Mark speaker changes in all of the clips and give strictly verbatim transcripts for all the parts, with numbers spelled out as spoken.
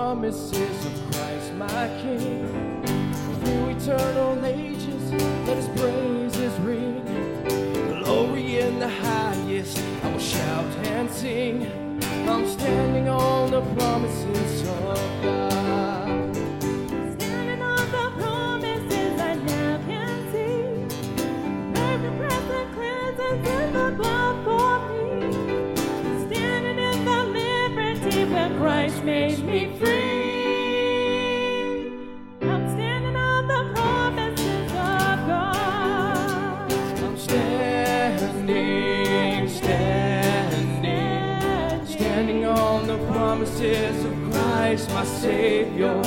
Speaker 1: promises of Christ my King. Through eternal ages, let his praises ring. Glory in the highest, I will shout and sing. I'm standing on the promises of God.
Speaker 2: Standing on the promises I now can see. Every present cleanses in the blood for me. Standing in the liberty where Christ made me free. I'm standing on the promises of God.
Speaker 1: I'm standing, standing, standing on the promises of Christ, my Savior.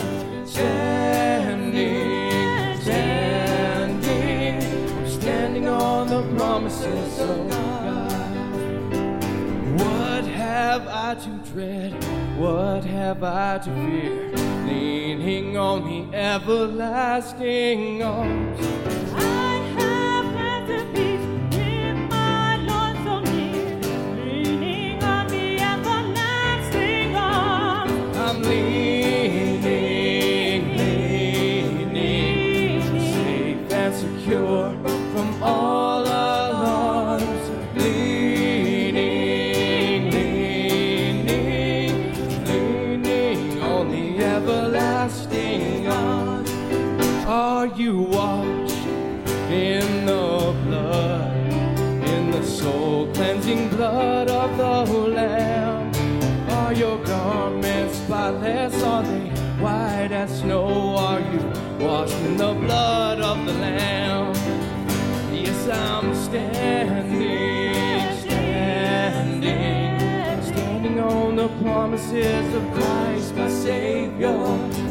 Speaker 1: Standing, standing, I'm standing on the promises of God. What have I to dread? What have I to fear? Leaning on the everlasting arms.
Speaker 2: I have pleasant peace with my Lord so near, leaning on the everlasting arms.
Speaker 1: I'm leaning, leaning, safe and secure from all alarms. Leaning, leaning, leaning on the everlasting arms. Are you washed in the blood, in the soul-cleansing blood of the Lamb? Are your garments spotless? Are they white as snow? Are you washed in the blood of the Lamb? Yes, I'm standing, standing, standing on the promises of Christ, my Savior.